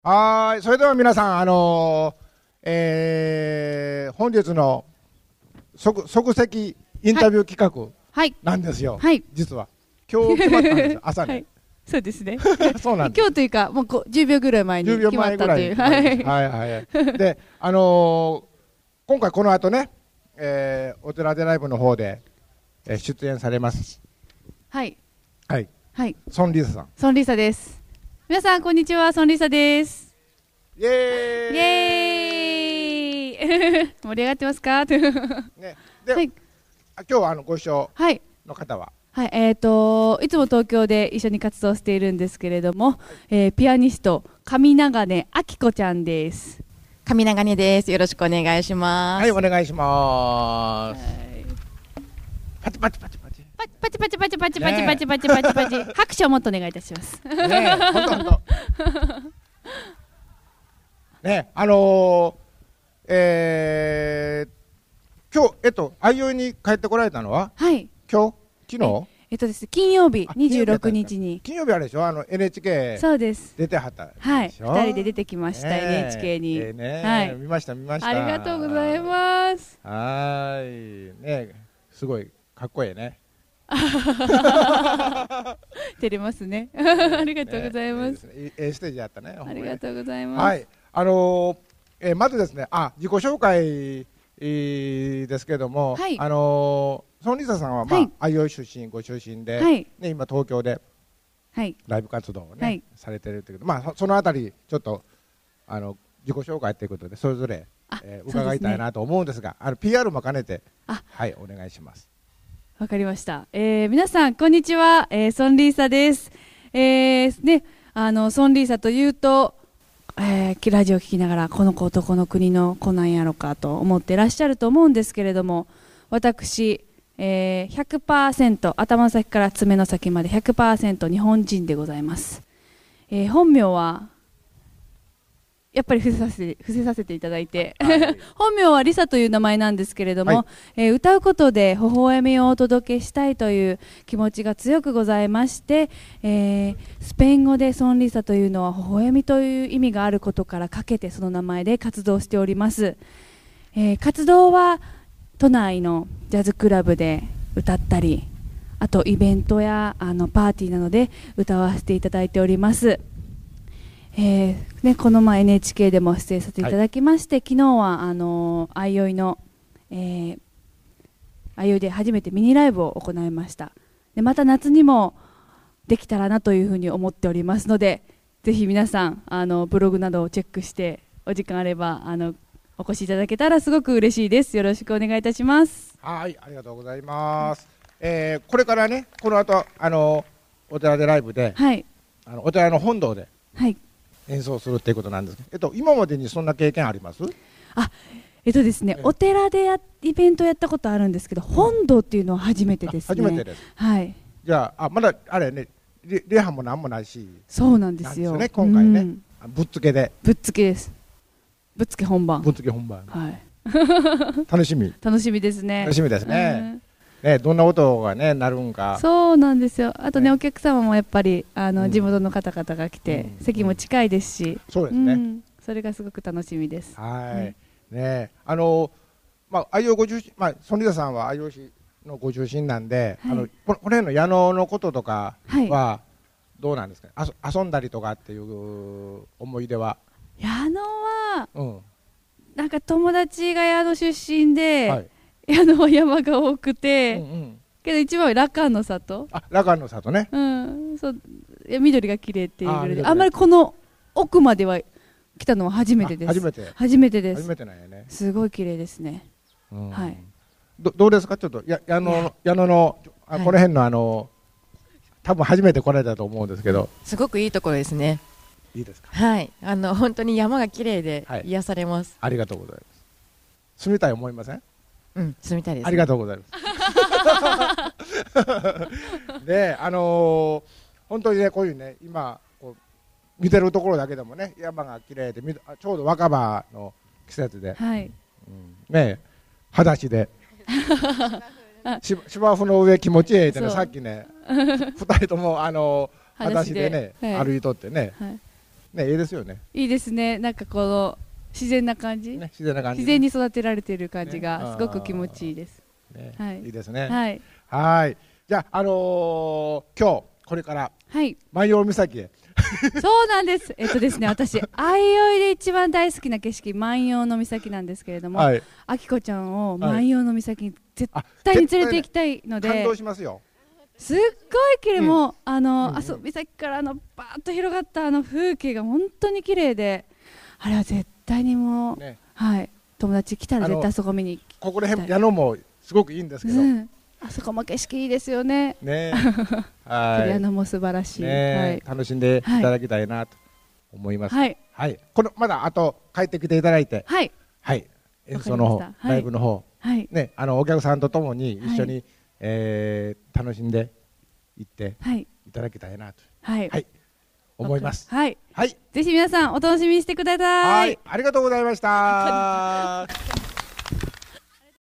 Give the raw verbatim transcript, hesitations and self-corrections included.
はい、それでは皆さん、あのーえー本日の即即席インタビュー企はい。 画なんですよ、 はい。 実は。今日決まったんですよ、朝ね。 はい。そうですね。 そうなんです。 今日というか、もうこうじゅうびょうぐらい前に 10秒決ま前ぐらいに。 ったという。 ははい。 いはいはい。で、あのー今回この後ね、えーお寺でライブの方で、えー出演されます。 はい。 はい。 はい。 ソンリーサさん。 ソンリーサです。皆さん、こんにちは。ソンリーサです。 イエーイイエーイ盛り上がってますかね、で、 はい。 あ今日はあのご一緒はい。 の方は、 はい。えっと、いつも東京で一緒に活動しているんですけれども、えーピアニスト、上長根明子ちゃんです。 上長根です。よろしくお願いします。 はい、お願いしまはす。 い。 パチパチパチパチ。 パチパチパチパチパチパチパチパチパチパチ。拍手をもっとお願いいたします。 ねえ、ほんとほんと。ねえ、あのー、えー、今日、えっと、愛用に帰ってこられたのは、 はい。 今日昨日えっとですね、金曜日あにじゅうろくにちに。 金曜日あれでしょあの エヌエイチケーそうです。 出てはったはい。 でしょ二人で出てきました、 ねえエヌエイチケー に。 ええねえはい見ました見ました。 ありがとうございます。 はーい。ねえ、すごいかっこいいね。 照れますね。ありがとうございます。 ねえいいですねいいええステージだったね。 ありがとうございます。 はい。あのーえーまずですね、あ、自己紹介、えーですけども、 はいあのーソンリーサさんは、まあ、 はい愛用出身、ご出身で、 はい。 ね、今東京ではい。 ライブ活動をね、 はいされてるということ、まあ、そそのあたり、ちょっと、あの、自己紹介ということで、それぞれ、 あえーそうですね伺いたいなと思うんですが、あの、ピーアール も兼ねて、 あはい、お願いします。 わかりました。えー、皆さん、こんにちは。えー、ソンリーサです。えー、ね、あの、ソンリーサというと、えー、ラジオを聞きながら、この子男の国の子なんやろかと思ってらっしゃると思うんですけれども、私、えー、ひゃくパーセント、頭の先から爪の先までひゃくパーセント日本人でございます。えー、本名は、やっぱり伏せさせて、伏せさせていただいて、 はい本名はリサという名前なんですけれども、 はいえー歌うことで微笑みをお届けしたいという気持ちが強くございまして、えースペイン語でソンリサというのは微笑みという意味があることからかけてその名前で活動しております。えー活動は都内のジャズクラブで歌ったり、あとイベントやあのパーティーなどで歌わせていただいております。えーね、この前 エヌエイチケー でも出演させていただきまして、昨日はあのー、相生の、えー、相生で初めてミニライブを行いました。でまた夏にもできたらなというふうに思っておりますので、ぜひ皆さんあのブログなどをチェックしてお時間あればあのお越しいただけたらすごく嬉しいです。よろしくお願いいたします。 はい、ありがとうございます。えーこれからね、この後、あの、お寺でライブで、 はいあのお寺の本堂ではい演奏するっていうことなんですけど、えっと、今までにそんな経験あります？ えっとですね、 ええお寺でやイベントやったことあるんですけど、本堂っていうのは初めてですね。 あ初めてです。 はい、 じゃあ、あまだあれね、リリハもなんもないし、 そうなんですよ。 なんですよね今回ねうんあぶっつけで、 ぶっつけです。ぶっつけ本番。 ぶっつけ本番、 はい。 楽しみ、 楽しみですね。 楽しみですね。ね、どんな音がね、なるんか。 そうなんですよ。あとね、 ねお客様もやっぱりあの、 うん地元の方々が来て、 うん席も近いですし、 そうですね。 うんそれがすごく楽しみです。 はい。ね、あの、まあ、愛用ご出身、まあ、ソンリーサさんは愛用市のご出身なんで、 はいあの、このこの辺の矢野のこととかはい。 は。どうなんですか。あそ遊んだりとかっていう思い出は。 矢野はうん。 なんか友達が矢野出身で、 はい。 矢野は山が多くて、 うんうん。 けど一番は羅漢の里。 あ、ラガンの里ね。 うん、そういや緑が綺麗っていうぐらいで、 あー緑があんまりこの奥までは来たのは初めてです。 あ初めて。 初めてです。 初めてなんやね。 すごい綺麗ですね。 うんはい。 どどうですか。ちょっとや矢いや野矢野のあはいこの辺のあの多分初めて来られたと思うんですけど、 すごくいいところですね。 いいですか。 はい。あの本当に山が綺麗ではい癒されます。 ありがとうございます。住みたい思いません？ うん、住みたいです。 ありがとうございます。で、あのー本当にね、こういうね、今こう見てるところだけでもね、山が綺麗で、みちょうど若葉の季節で、 はい。 うんね、裸足でし芝生の上気持ちいいってね、 そうさっきね、二人ともあのー裸足でね、 裸足ではい歩いとってね、 はい。 ね、いいですよね。 いいですね。なんかこの自然な感じ、 ね、自然な感じ。 自然に育てられている感じねがすごく気持ちいいです。 ね、 はい。 いいですね。 はい。 はい。じゃあ、あのー、今日これからはい。 万葉岬へ。 そうなんです。えっとですね、私相生で一番大好きな景色万葉の岬なんですけれども、 はい、 あきこちゃんを万葉の岬に絶対に連れて行きたいので、 感動しますよ。 すっごい綺麗、もうあの、 うんうん、 あそ岬からあのバーッと広がったあの風景が本当に綺麗で、あれは絶対にもう、ね、はい、友達来たら絶対そこ見に行きたい。 ここら辺矢野もすごくいいんですけど、うん、 あそこも景色いいですよね。 ね、はい。 矢野も素晴らしい。 ね、はい、楽しんでいただきたいなと思います。 はい。 はい。このまだあと帰ってきていただいて、 はい。 はい。演奏の方、ライブの方、 はい。 ね、あのお客さんとともに一緒に、はい、えー、楽しんでいっていただきたいなと、はい、はい、思います。 はい。 はい。 ぜひ皆さんお楽しみにしてください。 はい。ありがとうございました。